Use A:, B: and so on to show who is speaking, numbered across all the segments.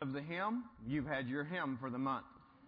A: of the hymn, you've had your hymn for the month.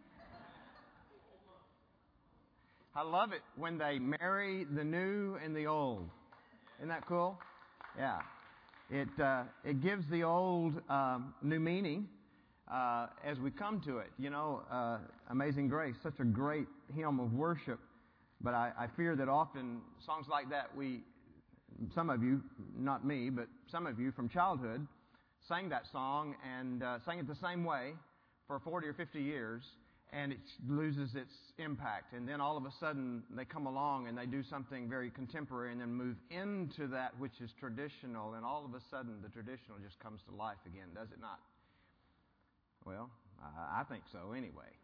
A: I love it when they marry the new and the old. Isn't that cool? Yeah. It gives the old new meaning as we come to it. You know, Amazing Grace, such a great hymn of worship. But I fear that often songs like that, some of you, not me, but some of you from childhood, sang that song and sang it the same way for 40 or 50 years, and it loses its impact. And then all of a sudden they come along and they do something very contemporary and then move into that which is traditional, and all of a sudden the traditional just comes to life again, does it not? Well, I think so anyway.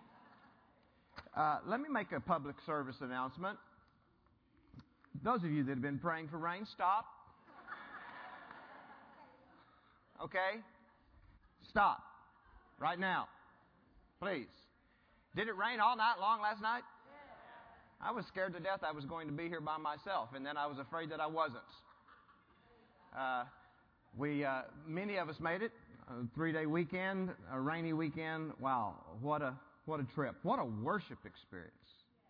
A: Let me make a public service announcement. Those of you that have been praying for rain, stop. Okay? Stop. Right now. Please. Did it rain all night long last night? I was scared to death I was going to be here by myself, and then I was afraid that I wasn't. Many of us made it. A 3-day weekend, a rainy weekend. Wow, what a trip. What a worship experience.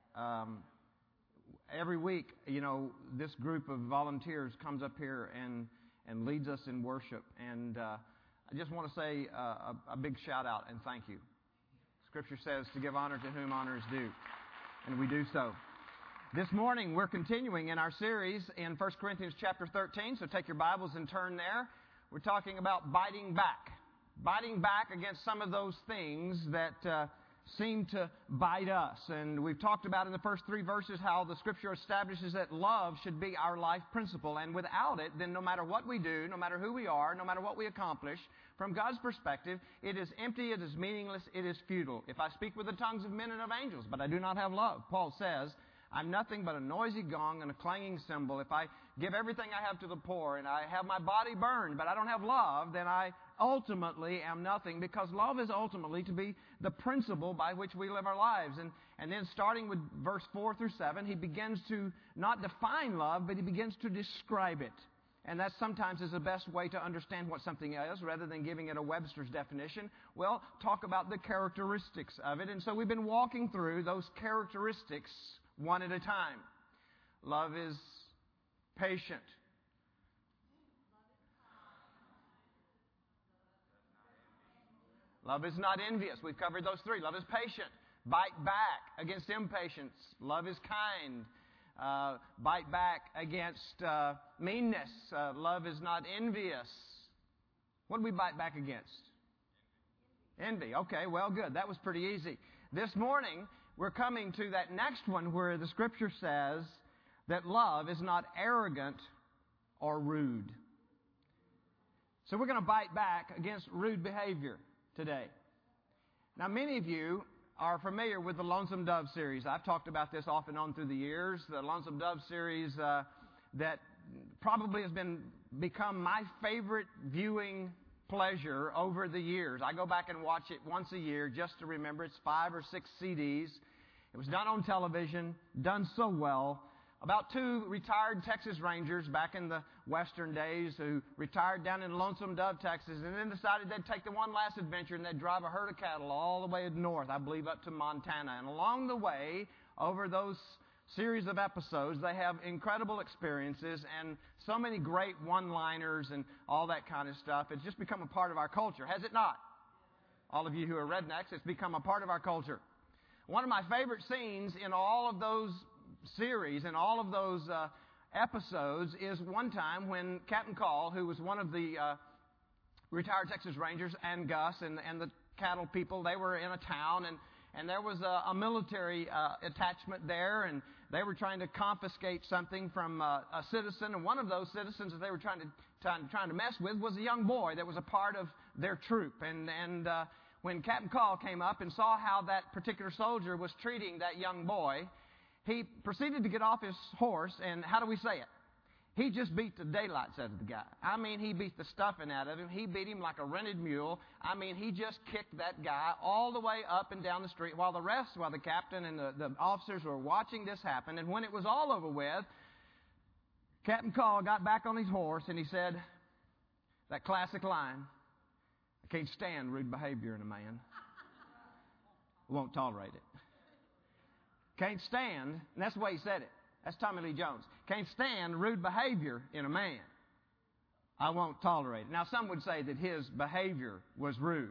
A: Every week, you know, this group of volunteers comes up here and leads us in worship. And I just want to say a big shout out and thank you. Scripture says to give honor to whom honor is due, and we do so. This morning we're continuing in our series in 1 Corinthians chapter 13, so take your Bibles and turn there. We're talking about biting back against some of those things that seem to bite us. And we've talked about in the first 3 verses how the Scripture establishes that love should be our life principle. And without it, then no matter what we do, no matter who we are, no matter what we accomplish, from God's perspective, it is empty, it is meaningless, it is futile. If I speak with the tongues of men and of angels, but I do not have love, Paul says, I'm nothing but a noisy gong and a clanging cymbal. If I give everything I have to the poor and I have my body burned, but I don't have love, then I ultimately am nothing, because love is ultimately to be the principle by which we live our lives. And then starting with verse 4 through 7, he begins to not define love, but he begins to describe it. And that sometimes is the best way to understand what something is, rather than giving it a Webster's definition. Well, talk about the characteristics of it. And so we've been walking through those characteristics one at a time. Love is patient. Love is not envious. We've covered those 3. Love is patient. Bite back against impatience. Love is kind. Bite back against meanness. Love is not envious. What do we bite back against? Envy. Okay, well, good. That was pretty easy. This morning, we're coming to that next one where the Scripture says that love is not arrogant or rude. So we're going to bite back against rude behavior today. Now, many of you are familiar with the Lonesome Dove series. I've talked about this off and on through the years. The Lonesome Dove series that probably has become my favorite viewing pleasure over the years. I go back and watch it once a year just to remember. It's 5 or 6 CDs. It was done on television, done so well. About 2 retired Texas Rangers back in the Western days who retired down in Lonesome Dove, Texas, and then decided they'd take the one last adventure and they'd drive a herd of cattle all the way north, I believe up to Montana. And along the way, over those series of episodes, they have incredible experiences and so many great one-liners and all that kind of stuff. It's just become a part of our culture, has it not? All of you who are rednecks, it's become a part of our culture. One of my favorite scenes in all of those series and all of those episodes is one time when Captain Call, who was one of the retired Texas Rangers, and Gus and the cattle people, they were in a town and there was a military attachment there, and they were trying to confiscate something from a citizen. And one of those citizens that they were trying to mess with was a young boy that was a part of their troop. And when Captain Call came up and saw how that particular soldier was treating that young boy, he proceeded to get off his horse, and how do we say it? He just beat the daylights out of the guy. I mean, he beat the stuffing out of him. He beat him like a rented mule. I mean, he just kicked that guy all the way up and down the street while the captain and the officers were watching this happen. And when it was all over with, Captain Call got back on his horse and he said that classic line, I can't stand rude behavior in a man. Won't tolerate it. Can't stand, and that's the way he said it. That's Tommy Lee Jones. Can't stand rude behavior in a man. I won't tolerate it. Now, some would say that his behavior was rude.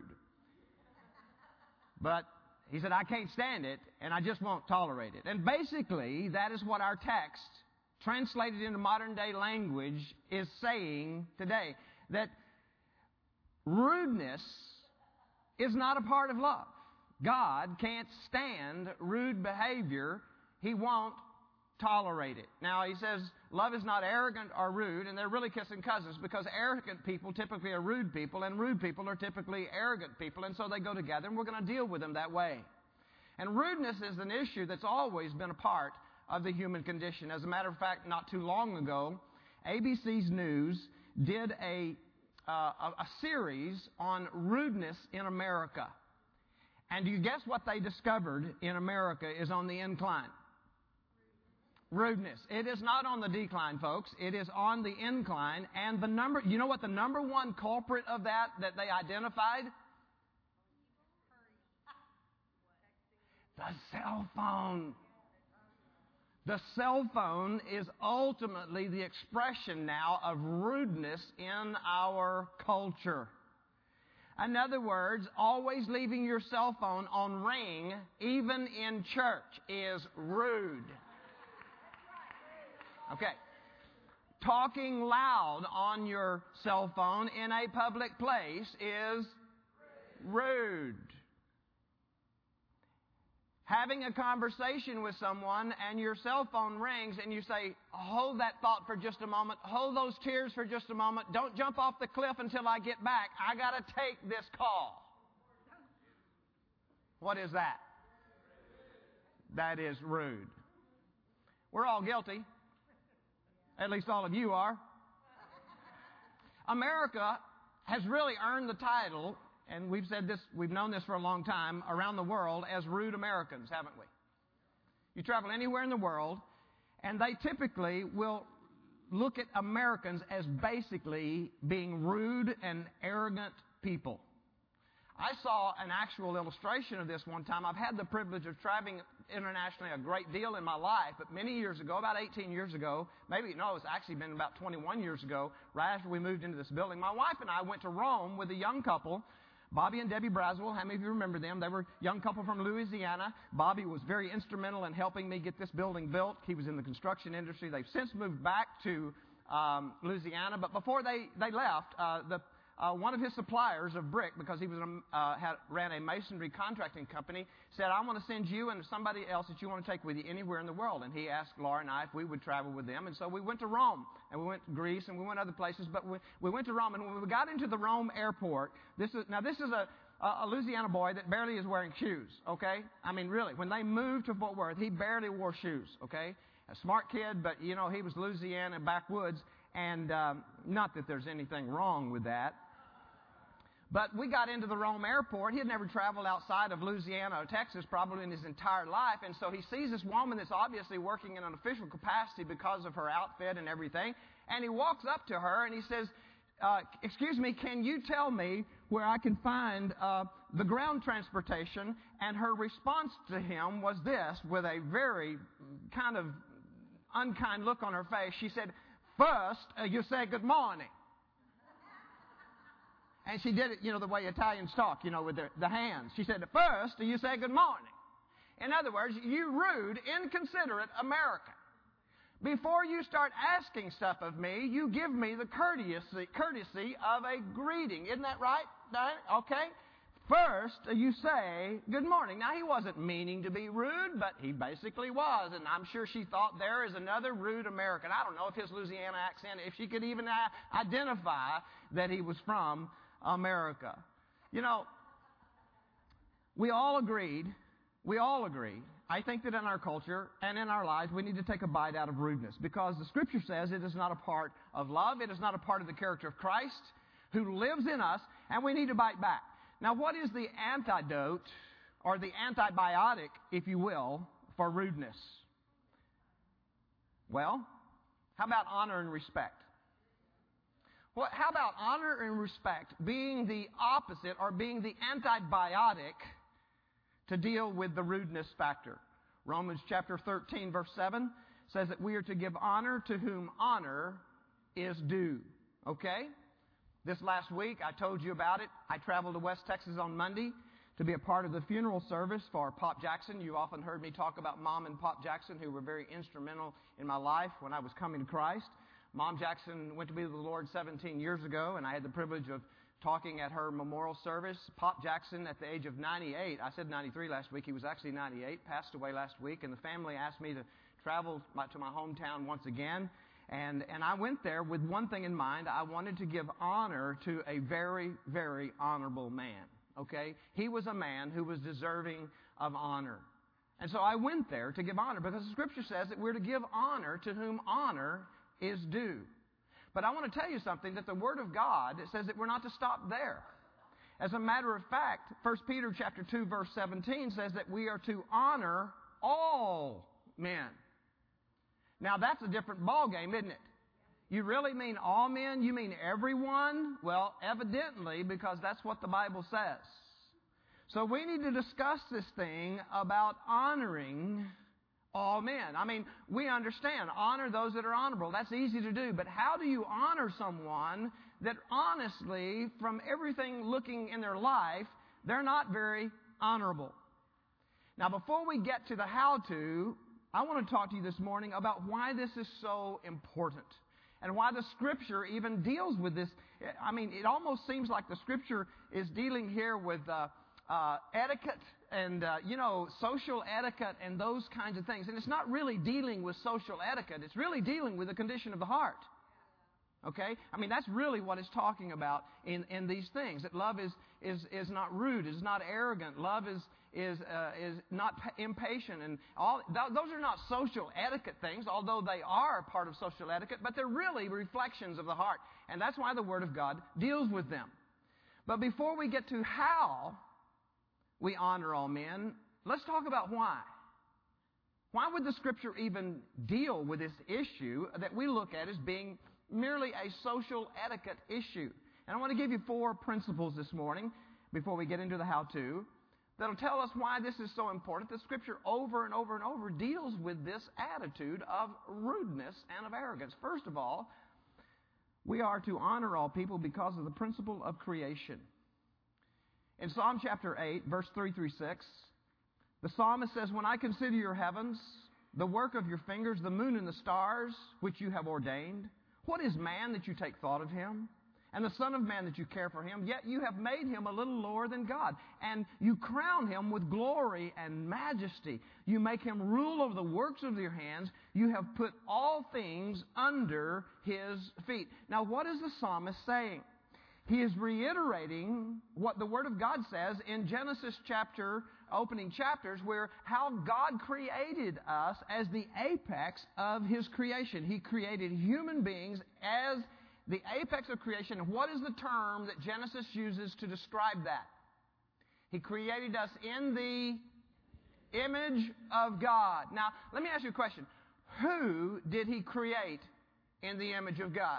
A: But he said, I can't stand it, and I just won't tolerate it. And basically, that is what our text, translated into modern-day language, is saying today. That rudeness is not a part of love. God can't stand rude behavior. He won't tolerate it. Now, he says love is not arrogant or rude, and they're really kissing cousins because arrogant people typically are rude people, and rude people are typically arrogant people, and so they go together, and we're going to deal with them that way. And rudeness is an issue that's always been a part of the human condition. As a matter of fact, not too long ago, ABC's News did a series on rudeness in America. And do you guess what they discovered in America is on the incline? Rudeness. It is not on the decline, folks. It is on the incline. And you know what the number one culprit of that they identified? The cell phone. The cell phone is ultimately the expression now of rudeness in our culture. In other words, always leaving your cell phone on ring, even in church, is rude. Okay. Talking loud on your cell phone in a public place is rude. Having a conversation with someone and your cell phone rings and you say, hold that thought for just a moment, hold those tears for just a moment, don't jump off the cliff until I get back, I got to take this call. What is that? That is rude. We're all guilty. At least all of you are. America has really earned the title, and we've said this, we've known this for a long time, around the world as rude Americans, haven't we? You travel anywhere in the world, and they typically will look at Americans as basically being rude and arrogant people. I saw an actual illustration of this one time. I've had the privilege of traveling internationally a great deal in my life, but many years ago, about 18 years ago, it's actually been about 21 years ago, right after we moved into this building, my wife and I went to Rome with a young couple, Bobby and Debbie Braswell. How many of you remember them? They were a young couple from Louisiana. Bobby was very instrumental in helping me get this building built. He was in the construction industry. They've since moved back to Louisiana, but before they left, one of his suppliers of brick, because he was ran a masonry contracting company, said, I want to send you and somebody else that you want to take with you anywhere in the world. And he asked Laura and I if we would travel with them. And so we went to Rome, and we went to Greece, and we went other places. But we went to Rome, and when we got into the Rome airport, this is a Louisiana boy that barely is wearing shoes, okay? I mean, really, when they moved to Fort Worth, he barely wore shoes, okay? A smart kid, but, he was Louisiana backwoods. And not that there's anything wrong with that. But we got into the Rome airport. He had never traveled outside of Louisiana or Texas probably in his entire life. And so he sees this woman that's obviously working in an official capacity because of her outfit and everything. And he walks up to her and he says, excuse me, can you tell me where I can find the ground transportation? And her response to him was this, with a very kind of unkind look on her face. She said, first, you say good morning. And she did it, the way Italians talk, with the hands. She said, first, you say good morning. In other words, you rude, inconsiderate American. Before you start asking stuff of me, you give me the courtesy of a greeting. Isn't that right? Okay? First, you say good morning. Now, he wasn't meaning to be rude, but he basically was. And I'm sure she thought there is another rude American. I don't know if his Louisiana accent, if she could even identify that he was from America. We all agree, I think that in our culture and in our lives, we need to take a bite out of rudeness because the Scripture says it is not a part of love. It is not a part of the character of Christ who lives in us, and we need to bite back. Now, what is the antidote or the antibiotic, if you will, for rudeness? Well, how about honor and respect? How about honor and respect being the opposite or being the antibiotic to deal with the rudeness factor? Romans chapter 13, verse 7 says that we are to give honor to whom honor is due. Okay? This last week, I told you about it. I traveled to West Texas on Monday to be a part of the funeral service for Pop Jackson. You often heard me talk about Mom and Pop Jackson, who were very instrumental in my life when I was coming to Christ. Mom Jackson went to be with the Lord 17 years ago, and I had the privilege of talking at her memorial service. Pop Jackson, at the age of 98, I said 93 last week, he was actually 98, passed away last week, and the family asked me to travel to my hometown once again. And I went there with one thing in mind. I wanted to give honor to a very, very honorable man. Okay? He was a man who was deserving of honor. And so I went there to give honor because the Scripture says that we're to give honor to whom honor is due. But I want to tell you something, that the Word of God says that we're not to stop there. As a matter of fact, 1 Peter chapter 2, verse 17 says that we are to honor all men. Now that's a different ballgame, isn't it? You really mean all men? You mean everyone? Well, evidently, because that's what the Bible says. So we need to discuss this thing about honoring all men. I mean, we understand, honor those that are honorable. That's easy to do. But how do you honor someone that honestly, from everything looking in their life, they're not very honorable? Now, before we get to the how-to, I want to talk to you this morning about why this is so important. And why the Scripture even deals with this. I mean, it almost seems like the Scripture is dealing here with etiquette and, social etiquette and those kinds of things. And it's not really dealing with social etiquette. It's really dealing with the condition of the heart. Okay? I mean, that's really what it's talking about in these things. That love is not rude, is not arrogant. Love is not impatient, and all those are not social etiquette things, although they are part of social etiquette, but they're really reflections of the heart, and that's why the Word of God deals with them. But before we get to how we honor all men, let's talk about why. Why would the Scripture even deal with this issue that we look at as being merely a social etiquette issue? And I want to give you 4 principles this morning before we get into the how-to that'll tell us why this is so important. The Scripture over and over and over deals with this attitude of rudeness and of arrogance. First of all, we are to honor all people because of the principle of creation. In Psalm chapter 8, verse 3 through 6, the psalmist says, "When I consider your heavens, the work of your fingers, the moon and the stars, which you have ordained, what is man that you take thought of him? And the Son of Man that you care for him? Yet you have made him a little lower than God, and you crown him with glory and majesty. You make him rule over the works of your hands. You have put all things under his feet." Now, what is the psalmist saying? He is reiterating what the Word of God says in Genesis chapter, opening chapters, where how God created us as the apex of His creation. He created human beings as the apex of creation. What is the term that Genesis uses to describe that? He created us in the image of God. Now, let me ask you a question. Who did He create in the image of God?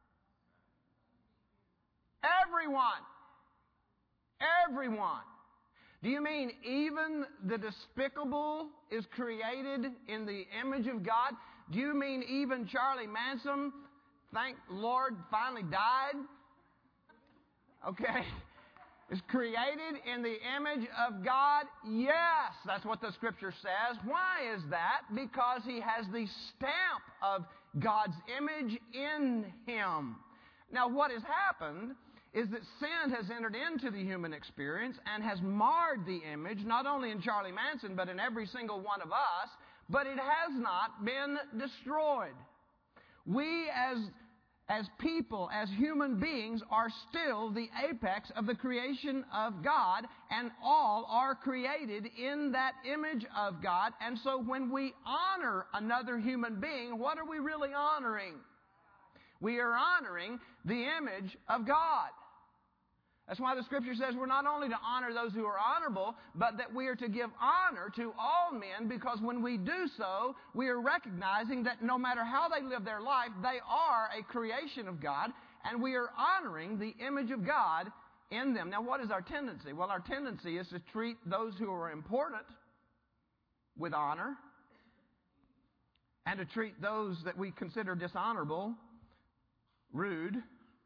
A: Everyone. Everyone. Do you mean even the despicable is created in the image of God? Do you mean even Charlie Manson, thank Lord, finally died? Okay. Is created in the image of God? Yes, that's what the Scripture says. Why is that? Because he has the stamp of God's image in him. Now, what has happened is that sin has entered into the human experience and has marred the image, not only in Charlie Manson, but in every single one of us, but it has not been destroyed. We as people, as human beings, are still the apex of the creation of God, and all are created in that image of God. And so when we honor another human being, what are we really honoring? We are honoring the image of God. That's why the Scripture says we're not only to honor those who are honorable, but that we are to give honor to all men, because when we do so, we are recognizing that no matter how they live their life, they are a creation of God, and we are honoring the image of God in them. Now, what is our tendency? Well, our tendency is to treat those who are important with honor, and to treat those that we consider dishonorable rudely,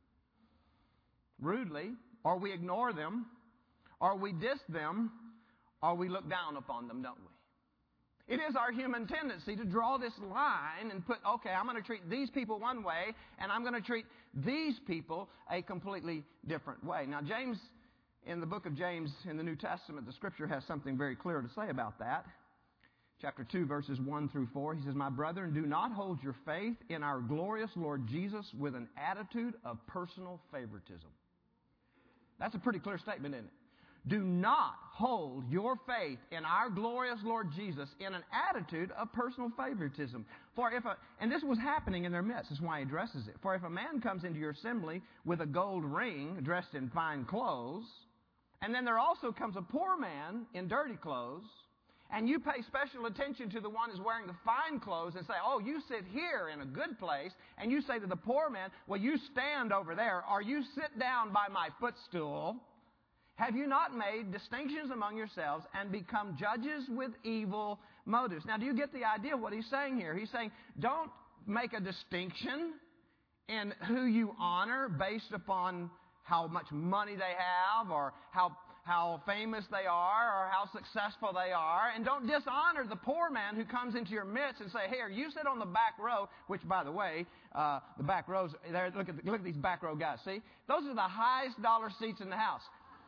A: or we ignore them, or we diss them, or we look down upon them, don't we? It is our human tendency to draw this line and put, okay, I'm going to treat these people one way, and I'm going to treat these people a completely different way. Now, James, in the book of James in the New Testament, the Scripture has something very clear to say about that. Chapter 2, verses 1 through 4, he says, "My brethren, do not hold your faith in our glorious Lord Jesus with an attitude of personal favoritism." That's a pretty clear statement, isn't it? Do not hold your faith in our glorious Lord Jesus in an attitude of personal favoritism. And this was happening in their midst. That's why he addresses it. "For if a man comes into your assembly with a gold ring, dressed in fine clothes, and then there also comes a poor man in dirty clothes, and you pay special attention to the one who's wearing the fine clothes and say, 'Oh, you sit here in a good place,' and you say to the poor man, 'Well, you stand over there,' or 'You sit down by my footstool,' have you not made distinctions among yourselves and become judges with evil motives?" Now, do you get the idea of what he's saying here? He's saying, don't make a distinction in who you honor based upon how much money they have, or how famous they are, or how successful they are. And don't dishonor the poor man who comes into your midst and say, "Here, you sit on the back row," which, by the way, the back rows, there, look at these back row guys. See? Those are the highest dollar seats in the house.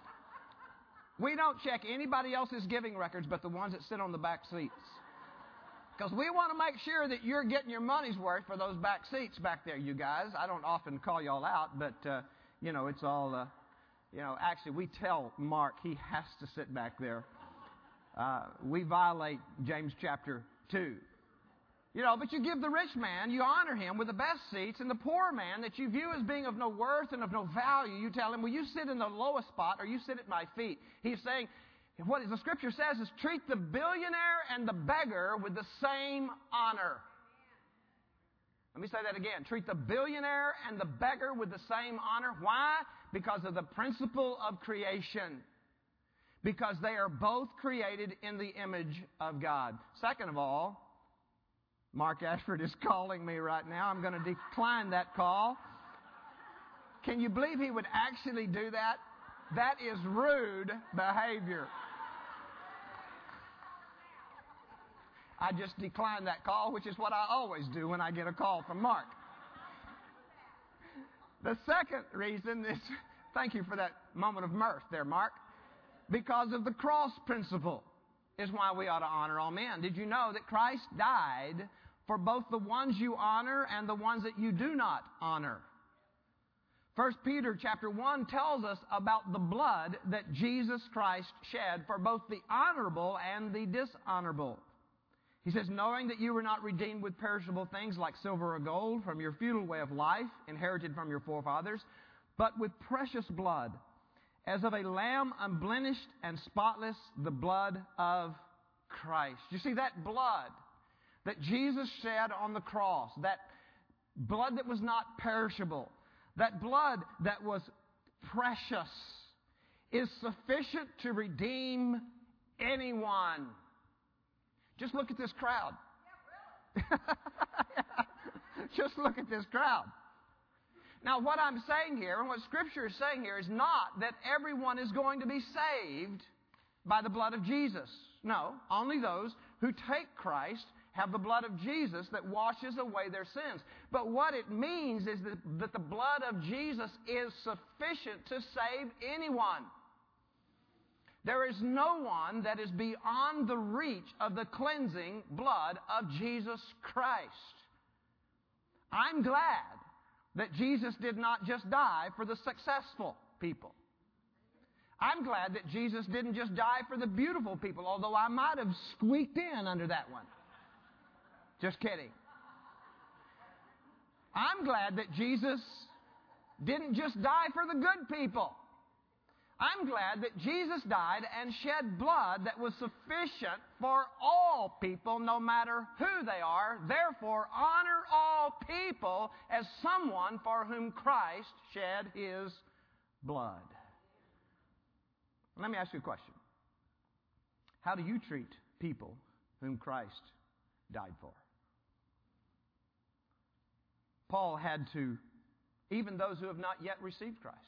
A: We don't check anybody else's giving records but the ones that sit on the back seats. Because we want to make sure that you're getting your money's worth for those back seats back there, you guys. I don't often call y'all out, but, it's all, actually we tell Mark he has to sit back there. We violate James chapter 2. But you give the rich man, you honor him with the best seats, and the poor man that you view as being of no worth and of no value, you tell him, "Well, you sit in the lowest spot, or you sit at my feet." He's saying, what the Scripture says is, treat the billionaire and the beggar with the same honor. Let me say that again. Treat the billionaire and the beggar with the same honor. Why? Because of the principle of creation. Because they are both created in the image of God. Second of all, Mark Ashford is calling me right now. I'm going to decline that call. Can you believe he would actually do that? That is rude behavior. I just declined that call, which is what I always do when I get a call from Mark. The second reason is, thank you for that moment of mirth there, Mark, because of the cross principle is why we ought to honor all men. Did you know that Christ died for both the ones you honor and the ones that you do not honor? 1 Peter chapter 1 tells us about the blood that Jesus Christ shed for both the honorable and the dishonorable. He says, knowing that you were not redeemed with perishable things like silver or gold from your futile way of life, inherited from your forefathers, but with precious blood, as of a lamb unblemished and spotless, the blood of Christ. You see, that blood that Jesus shed on the cross, that blood that was not perishable, that blood that was precious, is sufficient to redeem anyone. Just look at this crowd. Just look at this crowd. Now, what I'm saying here, and what Scripture is saying here, is not that everyone is going to be saved by the blood of Jesus. No, only those who take Christ have the blood of Jesus that washes away their sins. But what it means is that the blood of Jesus is sufficient to save anyone. There is no one that is beyond the reach of the cleansing blood of Jesus Christ. I'm glad that Jesus did not just die for the successful people. I'm glad that Jesus didn't just die for the beautiful people, although I might have squeaked in under that one. Just kidding. I'm glad that Jesus didn't just die for the good people. I'm glad that Jesus died and shed blood that was sufficient for all people, no matter who they are. Therefore, honor all people as someone for whom Christ shed His blood. Let me ask you a question. How do you treat people whom Christ died for? Paul had to, even those who have not yet received Christ.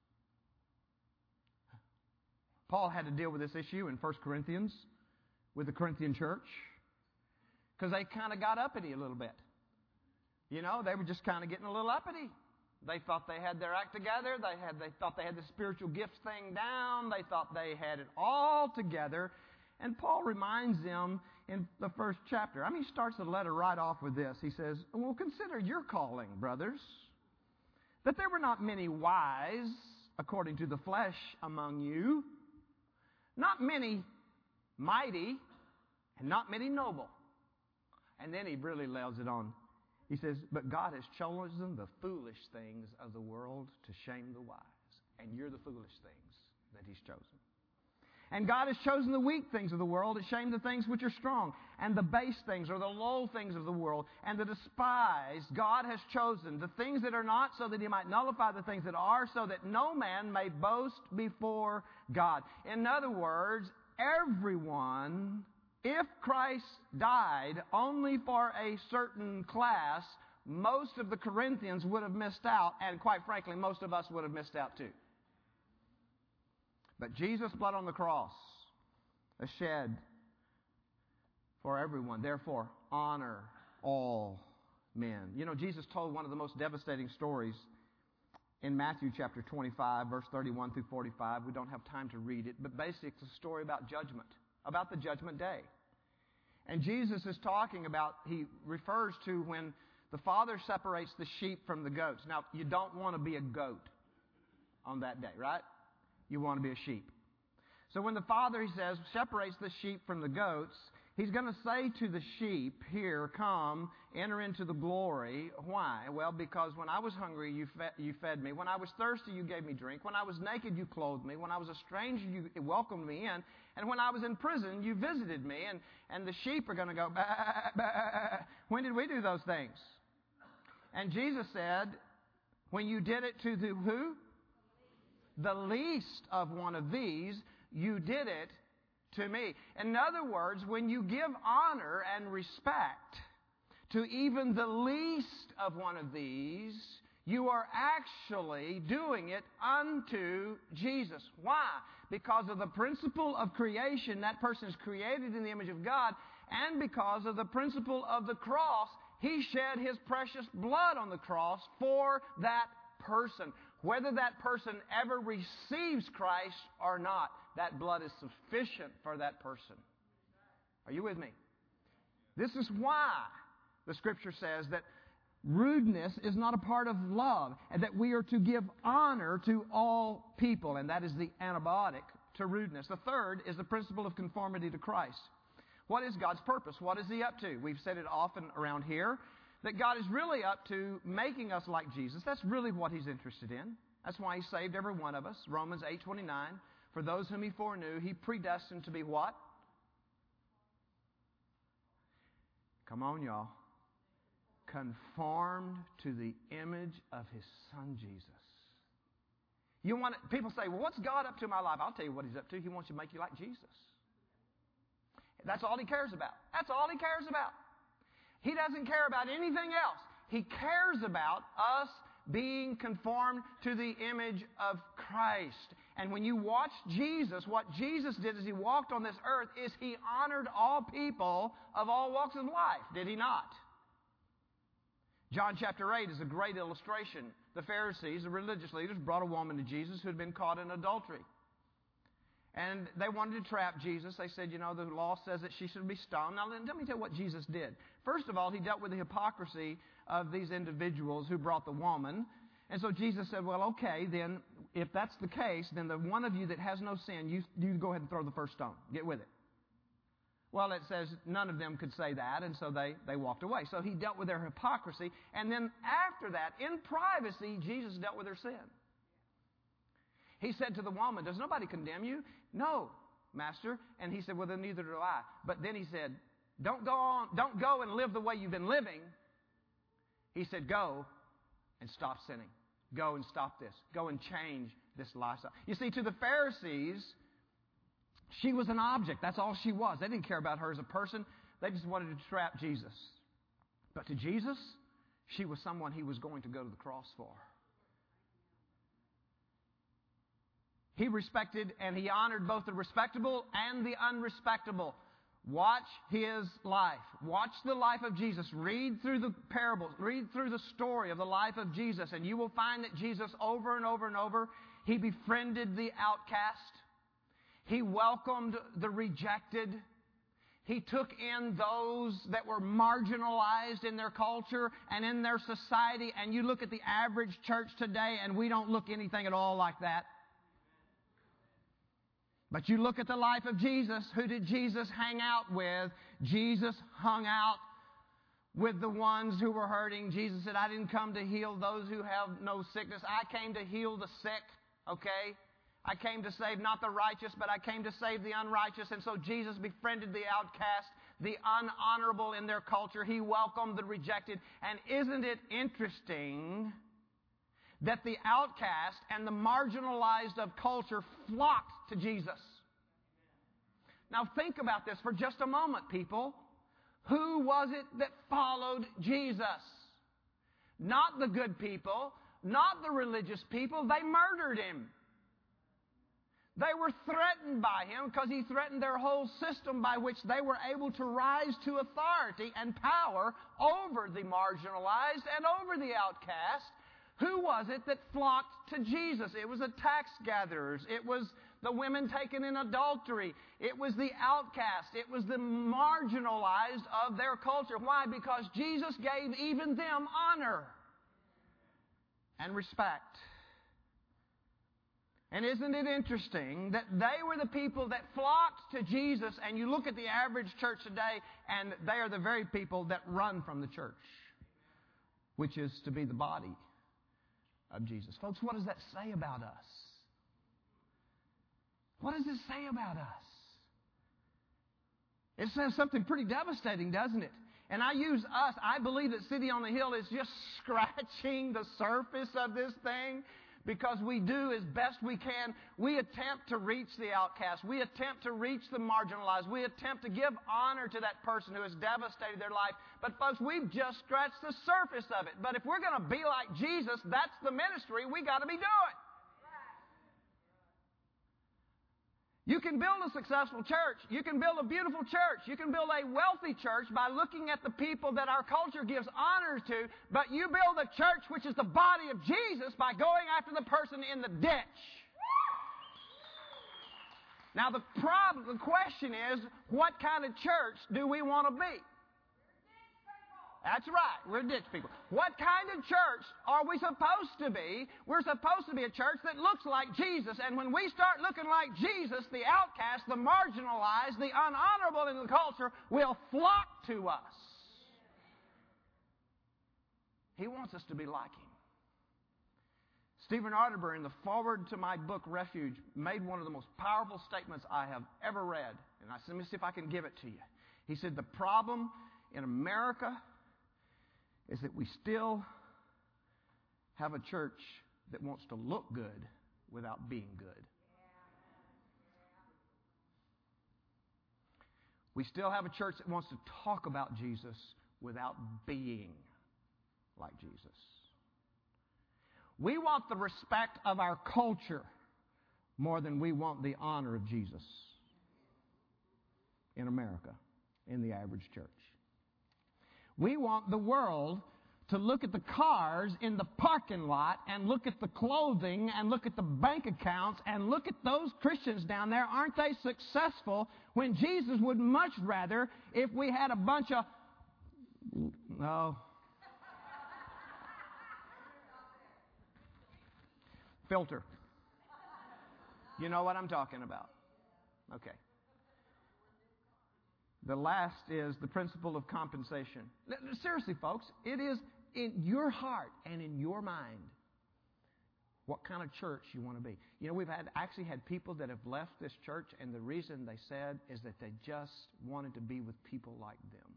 A: Paul had to deal with this issue in 1 Corinthians with the Corinthian church because they kind of got uppity a little bit. You know, they were just kind of getting a little uppity. They thought they had their act together. They thought they had the spiritual gifts thing down. They thought they had it all together. And Paul reminds them in the first chapter. He starts the letter right off with this. He says, well, consider your calling, brothers, that there were not many wise according to the flesh among you, not many mighty, and not many noble. And then he really lays it on. He says, but God has chosen the foolish things of the world to shame the wise. And you're the foolish things that He's chosen. And God has chosen the weak things of the world to shame the things which are strong. And the base things or the low things of the world and the despised God has chosen the things that are not, so that He might nullify the things that are, so that no man may boast before God. In other words, everyone, if Christ died only for a certain class, most of the Corinthians would have missed out, and quite frankly, most of us would have missed out too. But Jesus' blood on the cross is shed for everyone. Therefore, honor all men. You know, Jesus told one of the most devastating stories in Matthew chapter 25, verse 31 through 45. We don't have time to read it, but basically it's a story about judgment, about the judgment day. And Jesus is talking about, he refers to when the Father separates the sheep from the goats. Now, you don't want to be a goat on that day, right? You want to be a sheep. So when the Father, he says, separates the sheep from the goats, He's going to say to the sheep, here, come, enter into the glory. Why? Well, because when I was hungry, you fed me. When I was thirsty, you gave me drink. When I was naked, you clothed me. When I was a stranger, you welcomed me in. And when I was in prison, you visited me. And the sheep are going to go, bah, bah. When did we do those things? And Jesus said, when you did it to the who? The least of one of these, you did it to me. In other words, when you give honor and respect to even the least of one of these, you are actually doing it unto Jesus. Why? Because of the principle of creation, that person is created in the image of God, and because of the principle of the cross, He shed His precious blood on the cross for that person. Whether that person ever receives Christ or not, that blood is sufficient for that person. Are you with me? This is why the Scripture says that rudeness is not a part of love, and that we are to give honor to all people, and that is the antibiotic to rudeness. The third is the principle of conformity to Christ. What is God's purpose? What is He up to? We've said it often around here, that God is really up to making us like Jesus. That's really what He's interested in. That's why He saved every one of us. Romans 8:29. For those whom He foreknew, He predestined to be what? Come on, y'all. Conformed to the image of His Son, Jesus. People say, well, what's God up to in my life? I'll tell you what He's up to. He wants to make you like Jesus. That's all He cares about. That's all He cares about. He doesn't care about anything else. He cares about us being conformed to the image of Christ. And when you watch Jesus, what Jesus did as He walked on this earth is He honored all people of all walks of life. Did He not? John chapter 8 is a great illustration. The Pharisees, the religious leaders, brought a woman to Jesus who had been caught in adultery. And they wanted to trap Jesus. They said, the law says that she should be stoned. Now, let me tell you what Jesus did. First of all, He dealt with the hypocrisy of these individuals who brought the woman. And so Jesus said, well, okay, then, if that's the case, then the one of you that has no sin, you go ahead and throw the first stone. Get with it. Well, it says none of them could say that, and so they walked away. So He dealt with their hypocrisy. And then after that, in privacy, Jesus dealt with their sin. He said to the woman, does nobody condemn you? No, Master. And he said, well, then neither do I. But then he said, don't go and live the way you've been living. He said, go and stop sinning. Go and stop this. Go and change this lifestyle. You see, to the Pharisees, she was an object. That's all she was. They didn't care about her as a person. They just wanted to trap Jesus. But to Jesus, she was someone he was going to go to the cross for. He respected and he honored both the respectable and the unrespectable. Watch his life. Watch the life of Jesus. Read through the parables. Read through the story of the life of Jesus. And you will find that Jesus, over and over and over, he befriended the outcast. He welcomed the rejected. He took in those that were marginalized in their culture and in their society. And you look at the average church today, and we don't look anything at all like that. But you look at the life of Jesus. Who did Jesus hang out with? Jesus hung out with the ones who were hurting. Jesus said, I didn't come to heal those who have no sickness. I came to heal the sick, okay? I came to save not the righteous, but I came to save the unrighteous. And so Jesus befriended the outcast, the unhonorable in their culture. He welcomed the rejected. And isn't it interesting that the outcast and the marginalized of culture flocked to Jesus? Now think about this for just a moment, people. Who was it that followed Jesus? Not the good people, not the religious people. They murdered him. They were threatened by him because he threatened their whole system by which they were able to rise to authority and power over the marginalized and over the outcast. Who was it that flocked to Jesus? It was the tax gatherers. It was the women taken in adultery. It was the outcast. It was the marginalized of their culture. Why? Because Jesus gave even them honor and respect. And isn't it interesting that they were the people that flocked to Jesus, and you look at the average church today, and they are the very people that run from the church, which is to be the body of Jesus. Folks, what does that say about us? What does it say about us? It says something pretty devastating, doesn't it? And I use us. I believe that City on the Hill is just scratching the surface of this thing, because we do as best we can. We attempt to reach the outcast. We attempt to reach the marginalized. We attempt to give honor to that person who has devastated their life. But folks, we've just scratched the surface of it. But if we're going to be like Jesus, that's the ministry we got to be doing. You can build a successful church. You can build a beautiful church. You can build a wealthy church by looking at the people that our culture gives honor to. But you build a church which is the body of Jesus by going after the person in the ditch. Now the question is, what kind of church do we want to be? That's right. We're ditch people. What kind of church are we supposed to be? We're supposed to be a church that looks like Jesus. And when we start looking like Jesus, the outcast, the marginalized, the unhonorable in the culture will flock to us. He wants us to be like him. Stephen Arterburn, in the foreword to my book, Refuge, made one of the most powerful statements I have ever read. And let me see if I can give it to you. He said, the problem in America is that we still have a church that wants to look good without being good. We still have a church that wants to talk about Jesus without being like Jesus. We want the respect of our culture more than we want the honor of Jesus in America, in the average church. We want the world to look at the cars in the parking lot and look at the clothing and look at the bank accounts and look at those Christians down there. Aren't they successful? When Jesus would much rather if we had a bunch of... No. Filter. You know what I'm talking about. Okay. The last is the principle of compensation. Seriously, folks, it is in your heart and in your mind. what kind of church you want to be. You know, we've actually had people that have left this church, and the reason they said is that they just wanted to be with people like them.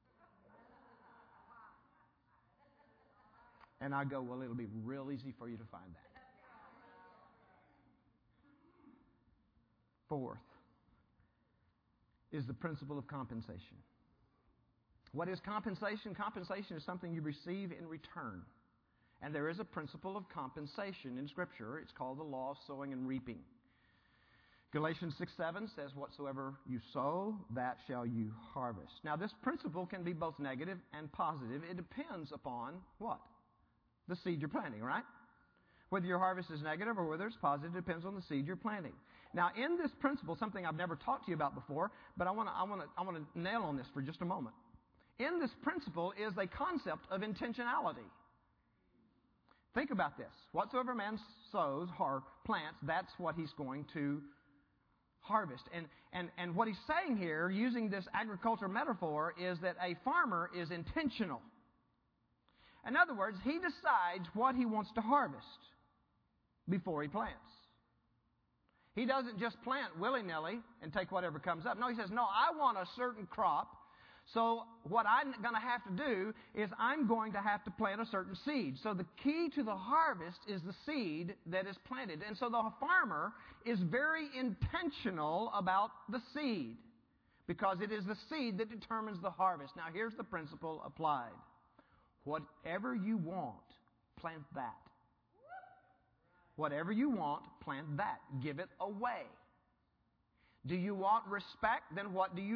A: And I go, well, it'll be real easy for you to find that. Fourth is the principle of compensation. What is compensation? Compensation is something you receive in return. And there is a principle of compensation in Scripture. It's called the law of sowing and reaping. Galatians 6:7 says, whatsoever you sow, that shall you harvest. Now, this principle can be both negative and positive. It depends upon what? The seed you're planting, right? Whether your harvest is negative or whether it's positive depends on the seed you're planting. Now, in this principle, something I've never talked to you about before, but I want to nail on this for just a moment. In this principle is a concept of intentionality. Think about this. Whatsoever man sows or plants, that's what he's going to harvest. And what he's saying here, using this agriculture metaphor, is that a farmer is intentional. In other words, he decides what he wants to harvest before he plants. He doesn't just plant willy-nilly and take whatever comes up. No, he says, no, I want a certain crop. So what I'm going to have to do is I'm going to have to plant a certain seed. So the key to the harvest is the seed that is planted. And so the farmer is very intentional about the seed because it is the seed that determines the harvest. Now here's the principle applied. Whatever you want, plant that. Whatever you want, plant that. Give it away. Do you want respect? Then what do?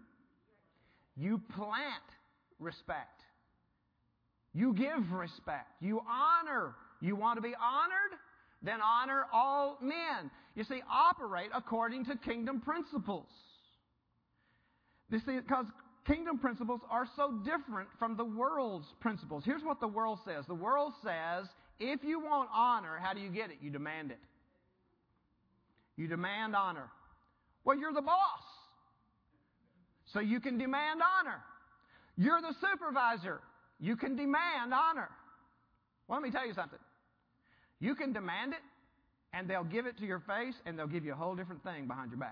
A: You plant respect. You give respect. You honor. You want to be honored? Then honor all men. You see, operate according to kingdom principles. You see, because kingdom principles are so different from the world's principles. Here's what the world says. The world says, if you want honor, how do you get it? You demand it. You demand honor. Well, you're the boss. So you can demand honor. You're the supervisor. You can demand honor. Well, let me tell you something. You can demand it, and they'll give it to your face, and they'll give you a whole different thing behind your back.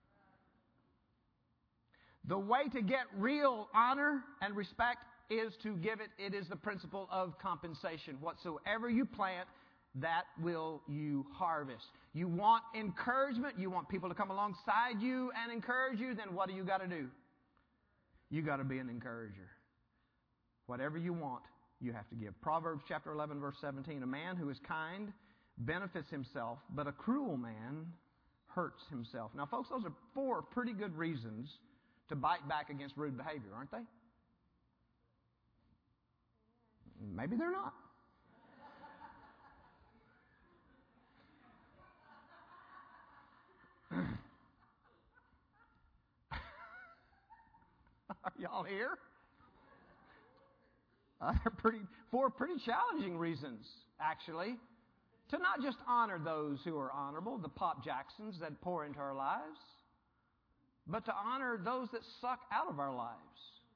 A: The way to get real honor and respect is to give it. It is the principle of compensation. Whatsoever you plant, that will you harvest. You want encouragement. You want people to come alongside you and encourage you. Then what do you got to do? You got to be an encourager. Whatever you want, you have to give. Proverbs chapter 11, verse 17. A man who is kind benefits himself, but a cruel man hurts himself. Now, folks, those are 4 pretty good reasons to bite back against rude behavior, aren't they? Maybe they're not. Are y'all here? They're 4 pretty challenging reasons, actually, to not just honor those who are honorable, the Pop Jacksons that pour into our lives, but to honor those that suck out of our lives.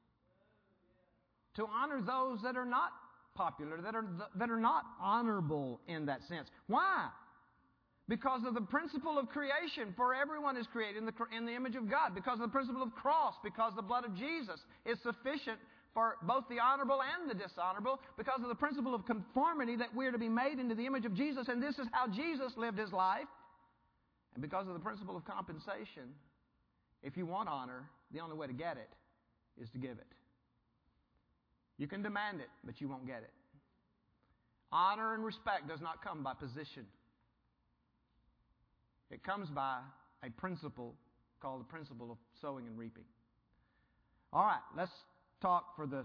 A: To honor those that are not popular, that are not honorable in that sense. Why? Because of the principle of creation, for everyone is created in the image of God. Because of the principle of cross, because the blood of Jesus is sufficient for both the honorable and the dishonorable. Because of the principle of conformity, that we're to be made into the image of Jesus, and this is how Jesus lived His life. And because of the principle of compensation, if you want honor, the only way to get it is to give it. You can demand it, but you won't get it. Honor and respect does not come by position. It comes by a principle called the principle of sowing and reaping. All right, let's talk for the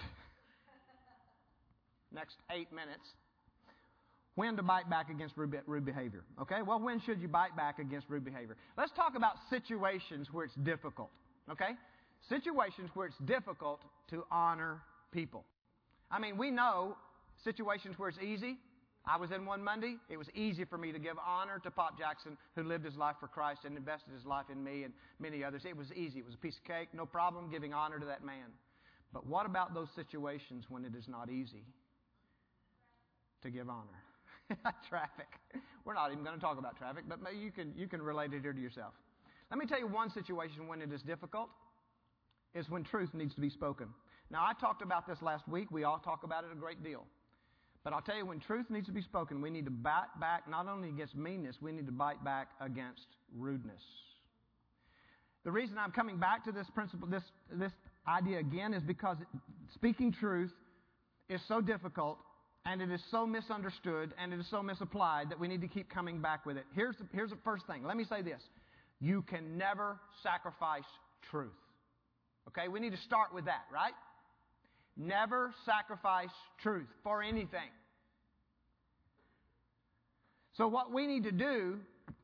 A: next 8 minutes. When to bite back against rude behavior. Okay, well, when should you bite back against rude behavior? Let's talk about situations where it's difficult. Okay? Situations where it's difficult to honor people. I mean, we know situations where it's easy. I was in one Monday. It was easy for me to give honor to Pop Jackson, who lived his life for Christ and invested his life in me and many others. It was easy. It was a piece of cake. No problem giving honor to that man. But what about those situations when it is not easy to give honor? Traffic. We're not even going to talk about traffic, but maybe you can relate it here to yourself. Let me tell you one situation when it is difficult, is when truth needs to be spoken. Now, I talked about this last week. We all talk about it a great deal. But I'll tell you, when truth needs to be spoken, we need to bite back not only against meanness, we need to bite back against rudeness. The reason I'm coming back to this principle, this idea again, is because speaking truth is so difficult, and it is so misunderstood, and it is so misapplied that we need to keep coming back with it. Here's the first thing. Let me say this. You can never sacrifice truth. Okay? We need to start with that, right? Never sacrifice truth for anything. So what we need to do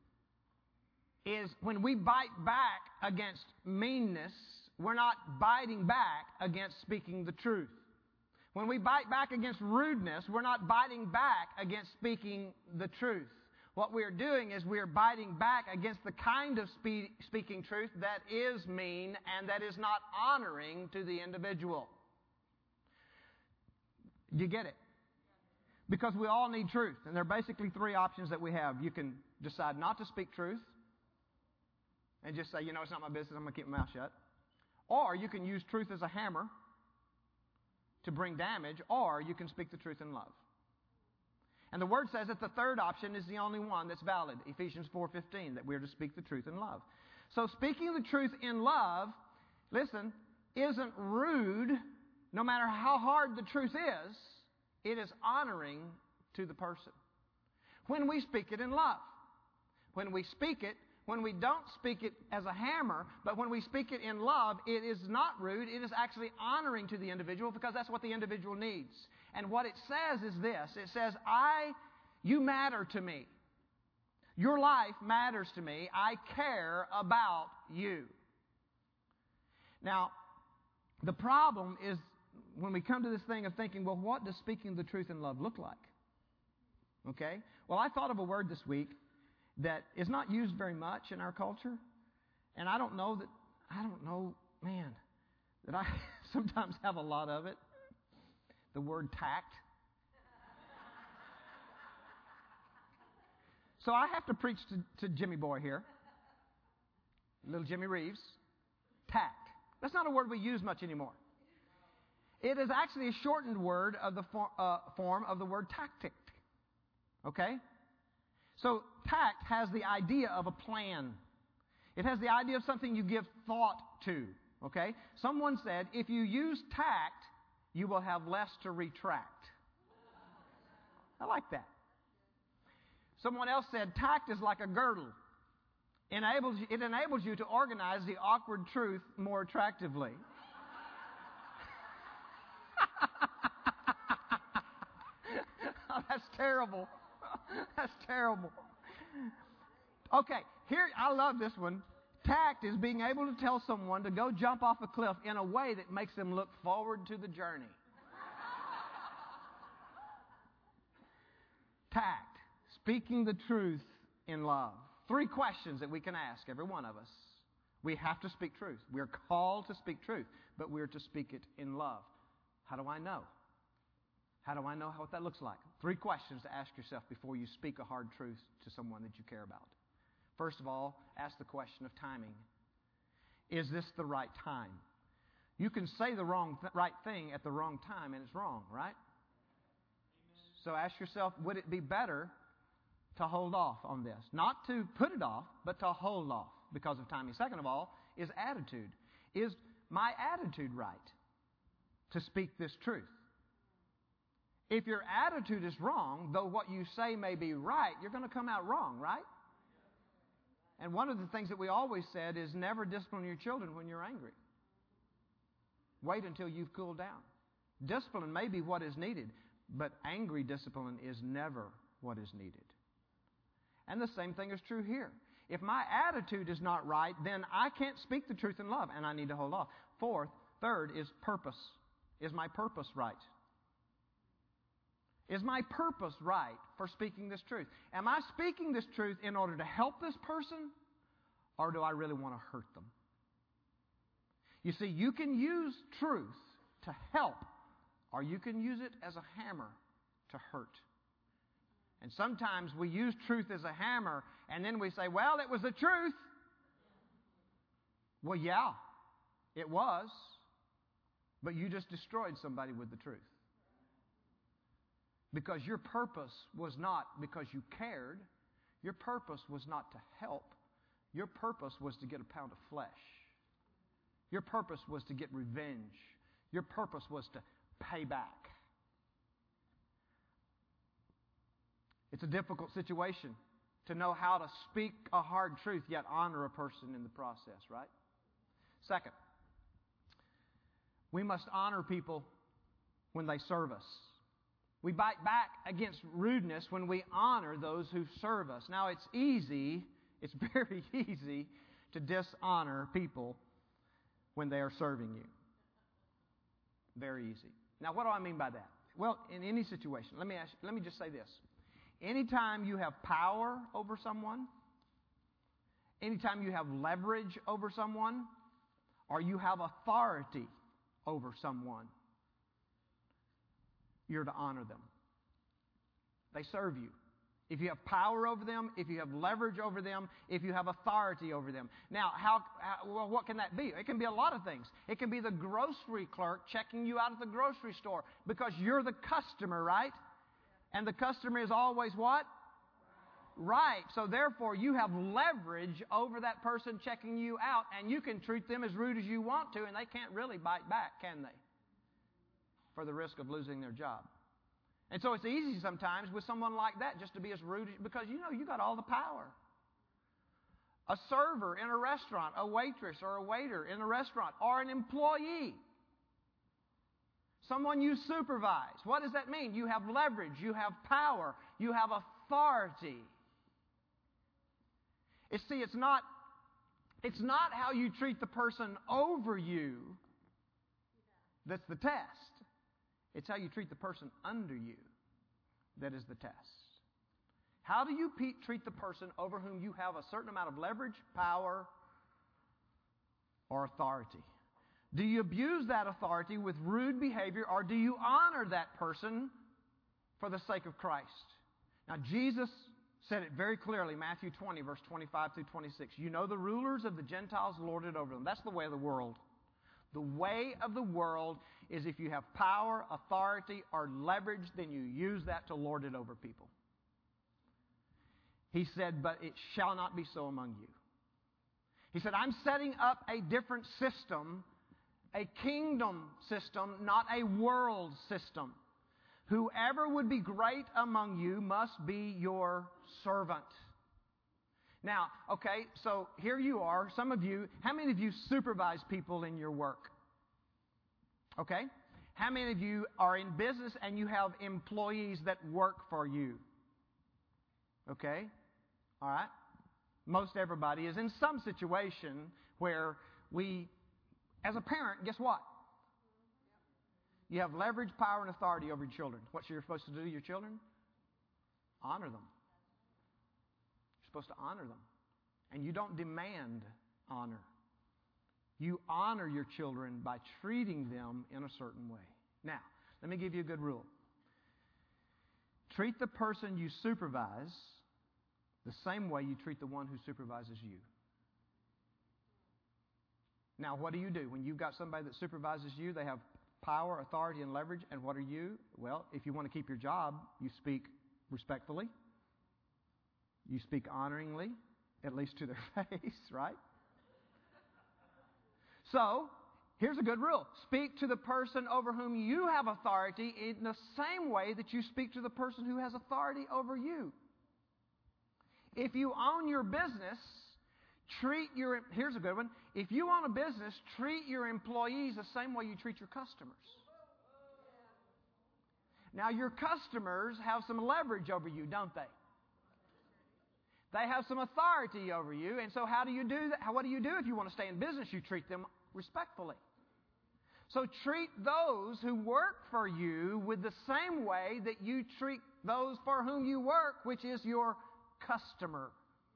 A: is when we bite back against meanness, we're not biting back against speaking the truth. When we bite back against rudeness, we're not biting back against speaking the truth. What we're doing is we're biting back against the kind of speaking truth that is mean and that is not honoring to the individual. Do you get it? Because we all need truth. And there are basically three options that we have. You can decide not to speak truth and just say, it's not my business, I'm going to keep my mouth shut. Or you can use truth as a hammer to bring damage, or you can speak the truth in love. And the Word says that the third option is the only one that's valid, Ephesians 4:15, that we're to speak the truth in love. So speaking the truth in love, listen, isn't rude. No matter how hard the truth is, it is honoring to the person. When we speak it in love. When we speak it, when we don't speak it as a hammer, but when we speak it in love, it is not rude. It is actually honoring to the individual because that's what the individual needs. And what it says is this. It says, you matter to me. Your life matters to me. I care about you. Now, the problem is when we come to this thing of thinking, well, what does speaking the truth in love look like? Okay? Well, I thought of a word this week that is not used very much in our culture. And I don't know, man, that I sometimes have a lot of it. The word tact. So I have to preach to Jimmy Boy here. Little Jimmy Reeves. Tact. That's not a word we use much anymore. It is actually a shortened word of the form of the word tactic. Okay? So tact has the idea of a plan. It has the idea of something you give thought to. Okay? Someone said, if you use tact, you will have less to retract. I like that. Someone else said, tact is like a girdle. It enables you to organize the awkward truth more attractively. Oh, that's terrible. That's terrible. Okay, here, I love this one. Tact is being able to tell someone to go jump off a cliff in a way that makes them look forward to the journey. Tact, speaking the truth in love. 3 questions that we can ask, every one of us. We have to speak truth. We're called to speak truth, but we're to speak it in love. How do I know? How do I know what that looks like? 3 questions to ask yourself before you speak a hard truth to someone that you care about. First of all, ask the question of timing. Is this the right time? You can say the right thing at the wrong time, and it's wrong, right? So ask yourself, would it be better to hold off on this? Not to put it off, but to hold off because of timing. Second of all, is attitude. Is my attitude right to speak this truth? If your attitude is wrong, though what you say may be right, you're going to come out wrong, right? And one of the things that we always said is never discipline your children when you're angry. Wait until you've cooled down. Discipline may be what is needed, but angry discipline is never what is needed. And the same thing is true here. If my attitude is not right, then I can't speak the truth in love, and I need to hold off. Third is purpose. Is my purpose right? Is my purpose right for speaking this truth? Am I speaking this truth in order to help this person, or do I really want to hurt them? You see, you can use truth to help, or you can use it as a hammer to hurt. And sometimes we use truth as a hammer, and then we say, well, it was the truth. Well, yeah, it was. But you just destroyed somebody with the truth. Because your purpose was not because you cared. Your purpose was not to help. Your purpose was to get a pound of flesh. Your purpose was to get revenge. Your purpose was to pay back. It's a difficult situation to know how to speak a hard truth yet honor a person in the process, right? Second, we must honor people when they serve us. We bite back against rudeness when we honor those who serve us. Now, it's very easy to dishonor people when they are serving you. Very easy. Now, what do I mean by that? Well, in any situation, let me just say this. Anytime you have power over someone, anytime you have leverage over someone, or you have authority over someone, you're to honor them. They serve you. If you have power over them, if you have leverage over them, if you have authority over them. Now, well, what can that be? It can be a lot of things. It can be the grocery clerk checking you out at the grocery store because you're the customer, right? And the customer is always what? Right. So therefore, you have leverage over that person checking you out, and you can treat them as rude as you want to, and they can't really bite back, can they? For the risk of losing their job. And so it's easy sometimes with someone like that just to be as rude because you got all the power. A server in a restaurant, a waitress or a waiter in a restaurant, or an employee. Someone you supervise. What does that mean? You have leverage, you have power, you have authority. It's not how you treat the person over you that's the test. It's how you treat the person under you that is the test. How do you treat the person over whom you have a certain amount of leverage, power, or authority? Do you abuse that authority with rude behavior, or do you honor that person for the sake of Christ? Now, Jesus said it very clearly, Matthew 20, verse 25 through 26. You know the rulers of the Gentiles lord it over them. That's the way of the world. The way of the world is if you have power, authority, or leverage, then you use that to lord it over people. He said, but it shall not be so among you. He said, I'm setting up a different system, a kingdom system, not a world system. Whoever would be great among you must be your servant. Now, okay, so here you are, some of you, how many of you supervise people in your work? Okay? How many of you are in business and you have employees that work for you? Okay? All right? Most everybody is in some situation where as a parent, guess what? You have leverage, power, and authority over your children. What you're supposed to do to your children? Honor them. You're supposed to honor them. And you don't demand honor. You honor your children by treating them in a certain way. Now, let me give you a good rule. Treat the person you supervise the same way you treat the one who supervises you. Now, what do? When you've got somebody that supervises you, they have power, authority, and leverage, and what are you? Well, if you want to keep your job, you speak respectfully. You speak honoringly, at least to their face, right? So, here's a good rule. Speak to the person over whom you have authority in the same way that you speak to the person who has authority over you. If you own your business, here's a good one. If you own a business, treat your employees the same way you treat your customers. Now, your customers have some leverage over you, don't they? They have some authority over you, and so how do you do that? What do you do if you want to stay in business? You treat them respectfully. So treat those who work for you with the same way that you treat those for whom you work, which is your customer.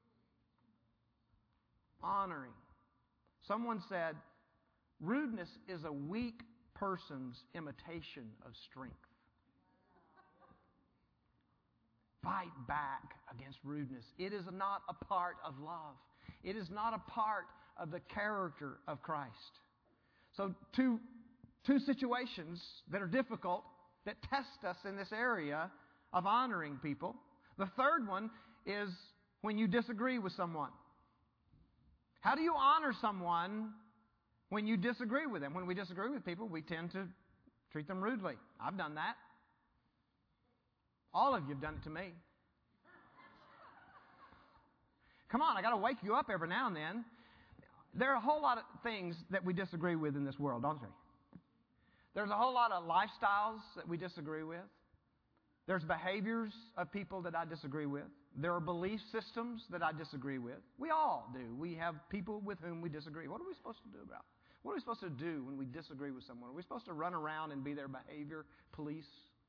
A: Honoring. Someone said, rudeness is a weak person's imitation of strength. Fight back against rudeness. It is not a part of love. It is not a part of the character of Christ. So two situations that are difficult, that test us in this area of honoring people. The third one is when you disagree with someone. How do you honor someone when you disagree with them? When we disagree with people, we tend to treat them rudely. I've done that. All of you have done it to me. Come on, I got to wake you up every now and then. There are a whole lot of things that we disagree with in this world, don't there? There's a whole lot of lifestyles that we disagree with. There's behaviors of people that I disagree with. There are belief systems that I disagree with. We all do. We have people with whom we disagree. What are we supposed to do about it? What are we supposed to do when we disagree with someone? Are we supposed to run around and be their behavior police?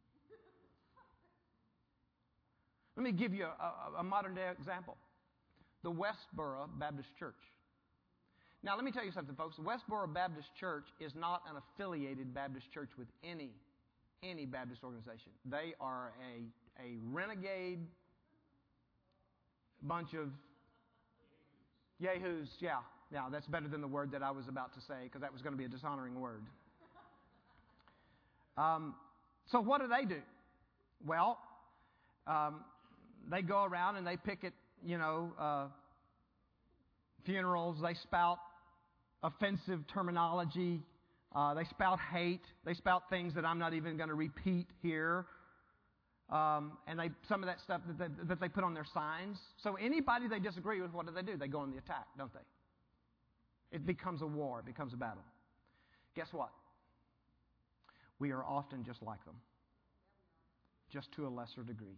A: Let me give you a modern-day example. The Westboro Baptist Church. Now, let me tell you something, folks. The Westboro Baptist Church is not an affiliated Baptist church with any Baptist organization. They are a renegade bunch of yahoos. Yeah, that's better than the word that I was about to say, because that was going to be a dishonoring word. So what do? Well, they go around and they picket, funerals. They spout offensive terminology. They spout hate. They spout things that I'm not even going to repeat here. And some of that stuff that they put on their signs. So anybody they disagree with, what do? They go on the attack, don't they? It becomes a war. It becomes a battle. Guess what? We are often just like them. Just to a lesser degree.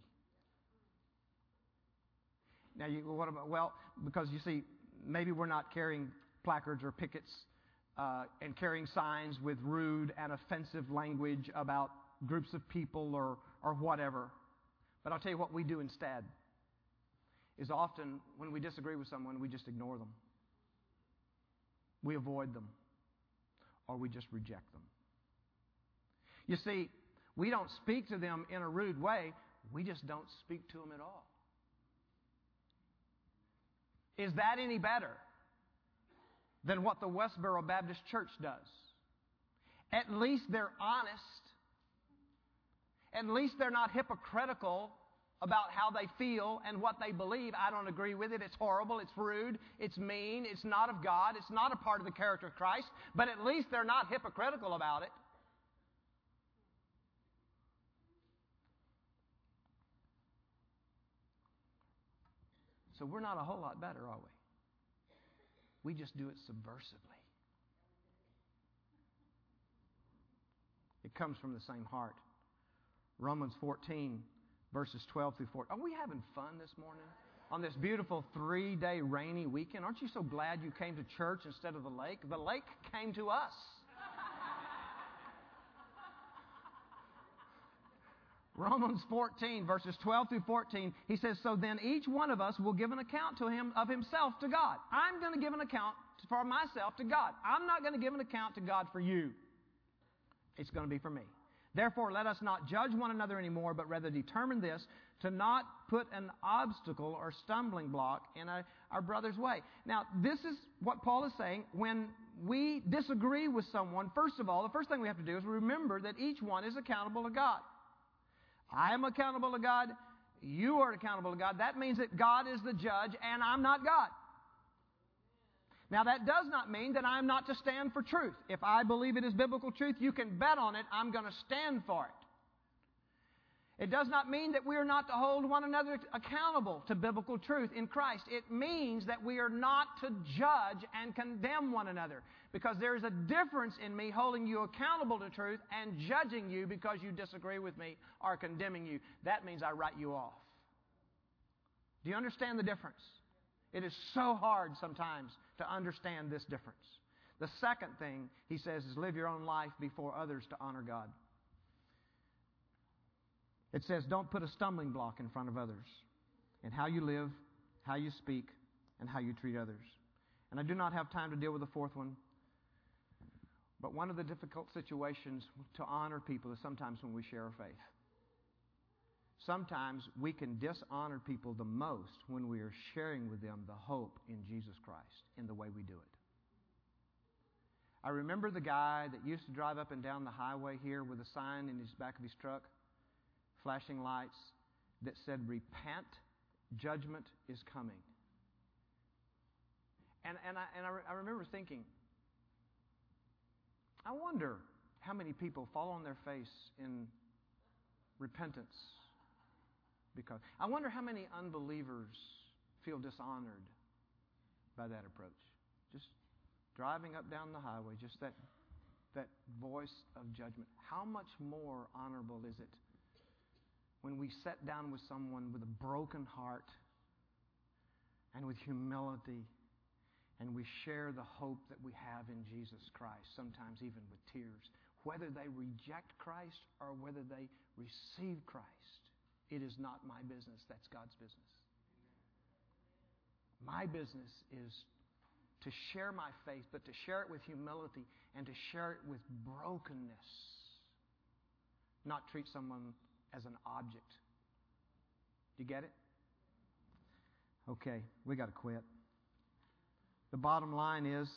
A: Now, what about? Well, because you see, maybe we're not carrying placards or pickets and carrying signs with rude and offensive language about groups of people or whatever. But I'll tell you what we do instead is often when we disagree with someone, we just ignore them. We avoid them. Or we just reject them. You see, we don't speak to them in a rude way. We just don't speak to them at all. Is that any better than what the Westboro Baptist Church does? At least they're honest. At least they're not hypocritical about how they feel and what they believe. I don't agree with it. It's horrible. It's rude. It's mean. It's not of God. It's not a part of the character of Christ. But at least they're not hypocritical about it. So we're not a whole lot better, are we? We just do it subversively. It comes from the same heart. Romans 14, verses 12 through 14. Are we having fun this morning? On this beautiful 3-day rainy weekend? Aren't you so glad you came to church instead of the lake? The lake came to us. Romans 14, verses 12 through 14, he says, so then each one of us will give an account to him of himself to God. I'm going to give an account for myself to God. I'm not going to give an account to God for you. It's going to be for me. Therefore, let us not judge one another anymore, but rather determine this, to not put an obstacle or stumbling block in our brother's way. Now, this is what Paul is saying. When we disagree with someone, first of all, the first thing we have to do is remember that each one is accountable to God. I am accountable to God. You are accountable to God. That means that God is the judge and I'm not God. Now, that does not mean that I'm not to stand for truth. If I believe it is biblical truth, you can bet on it. I'm going to stand for it. It does not mean that we are not to hold one another accountable to biblical truth in Christ. It means that we are not to judge and condemn one another. Because there is a difference in me holding you accountable to truth and judging you because you disagree with me or condemning you. That means I write you off. Do you understand the difference? It is so hard sometimes to understand this difference. The second thing he says is live your own life before others to honor God. It says don't put a stumbling block in front of others in how you live, how you speak, and how you treat others. And I do not have time to deal with the fourth one. But one of the difficult situations to honor people is sometimes when we share our faith. sometimes we can dishonor people the most when we are sharing with them the hope in Jesus Christ in the way we do it. I remember the guy that used to drive up and down the highway here with a sign in his back of his truck, flashing lights, that said, "Repent, judgment is coming." And I remember thinking, I wonder how many people fall on their face in repentance. Because I wonder how many unbelievers feel dishonored by that approach. Just driving up down the highway, just that voice of judgment. How much more honorable is it when we sit down with someone with a broken heart and with humility, and we share the hope that we have in Jesus Christ, sometimes even with tears. Whether they reject Christ or whether they receive Christ, it is not my business. That's God's business. My business is to share my faith, but to share it with humility and to share it with brokenness. Not treat someone as an object. Do you get it? Okay, we got to quit. The bottom line is,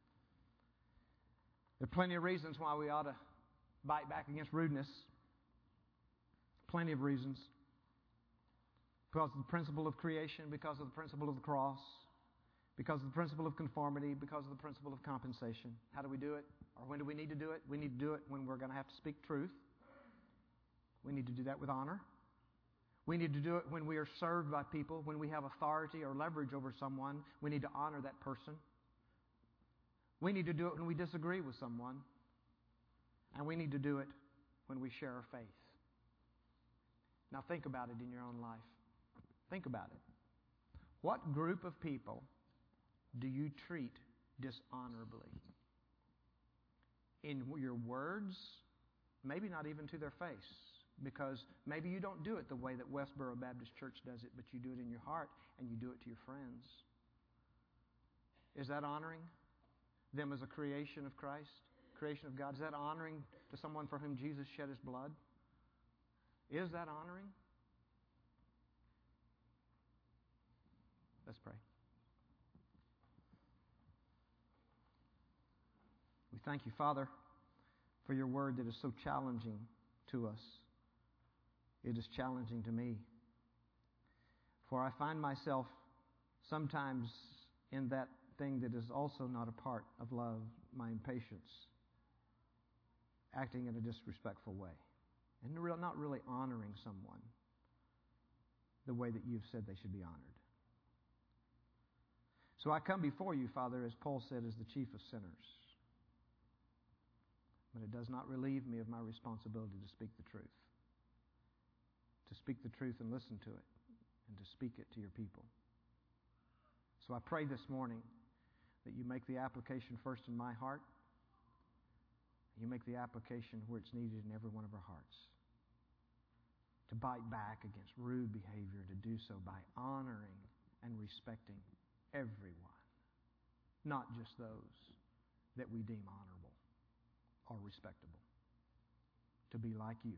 A: there are plenty of reasons why we ought to bite back against rudeness. Plenty of reasons. Because of the principle of creation, because of the principle of the cross, because of the principle of conformity, because of the principle of compensation. How do we do it? Or when do we need to do it? We need to do it when we're going to have to speak truth. We need to do that with honor. We need to do it when we are served by people, when we have authority or leverage over someone. We need to honor that person. We need to do it when we disagree with someone. And we need to do it when we share our faith. Now think about it in your own life. Think about it. What group of people do you treat dishonorably? In your words, maybe not even to their face. Because maybe you don't do it the way that Westboro Baptist Church does it, but you do it in your heart and you do it to your friends. Is that honoring them as a creation of Christ, creation of God? Is that honoring to someone for whom Jesus shed His blood? Is that honoring? Let's pray. We thank you, Father, for your word that is so challenging to us. It is challenging to me. For I find myself sometimes in that thing that is also not a part of love, my impatience, acting in a disrespectful way, and not really honoring someone the way that you've said they should be honored. So I come before you, Father, as Paul said, as the chief of sinners. But it does not relieve me of my responsibility to speak the truth. To speak the truth and listen to it, and to speak it to your people. So I pray this morning that you make the application first in my heart. You make the application where it's needed in every one of our hearts. To bite back against rude behavior, to do so by honoring and respecting everyone, not just those that we deem honorable or respectable. To be like you.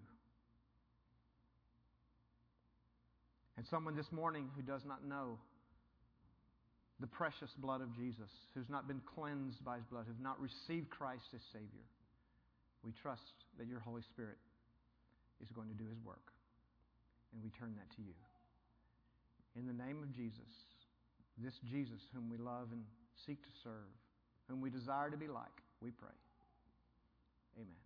A: And someone this morning who does not know the precious blood of Jesus, who's not been cleansed by His blood, who've not received Christ as Savior, we trust that your Holy Spirit is going to do His work. And we turn that to you. In the name of Jesus, this Jesus whom we love and seek to serve, whom we desire to be like, we pray. Amen.